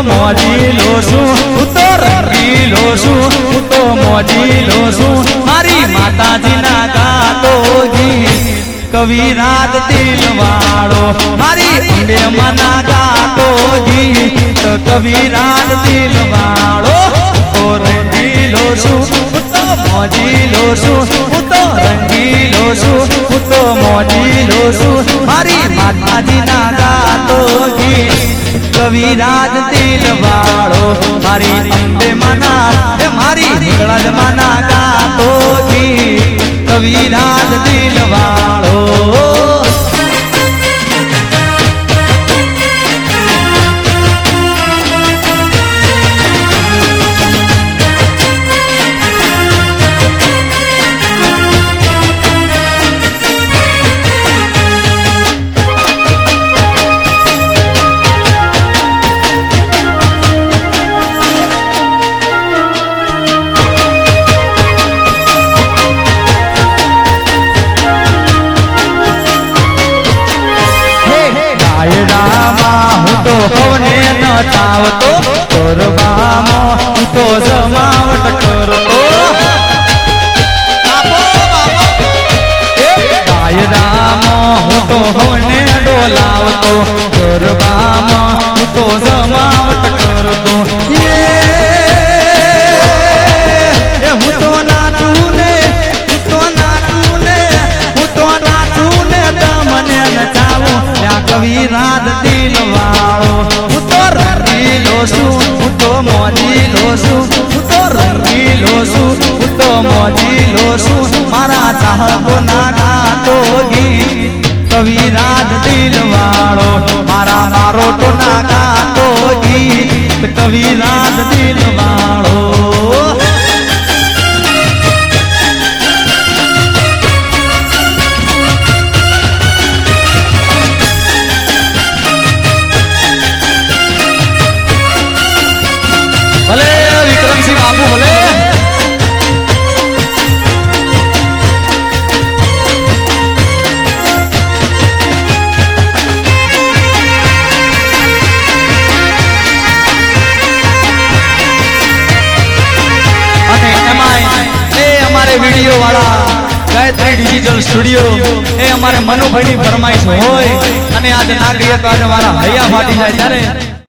મોજીલો છું હું તો રંગીલો છું હું તો મોજીલો છું મારી માતાજીના ગાતો ગીત કવિરાજ દિલવાળો મારી અંબે મના ગાતો ગીત કવિરાજ દિલવાળો તો રંગીલો છું હું તો મોજીલો છું હું તો રંગીલો છું હું તો મોજીલો છું મારી માતાજીના ગાતો ગીત કવિરાજ દિલવાળો મારી અંબે મના મારી નીકળજ મના ગાતો ગીત કવિરાજ દિલવાળો હોને ન ચાવતો ગરબામાં હું તો જમાવટ કરતો ડાયરામાં હું તો હોને ડોલાવતો ગરબામાં હું તો જમાવટ કરતો હું તો નાચું ને હું તો નાચું ને હું તો નાચું ને તમને નચાવું ત્યાં કવિરાજ દિલવાળો હું તો રંગીલો છું હું તો મોજીલો છું હું તો રંગીલો છું હું તો મોજીલો છું મારા ચાહકો ના ગાતો ગીત કવિરાજ દિલવાળો મારા મારો તો ના ગાતો ગીત કવિરાજ દિલવાળો ભલે વિક્રમસિંહ બાબુ ભલે અને એમાં અમારે વિડીયો વાળા ગાયત્રી ડિજિટલ સ્ટુડિયો એ અમારે મનુભાઈની ફરમાઈશ હોય અને આજે ના કહીએ તો આજે મારા હૈયા ફાટી જાય ત્યારે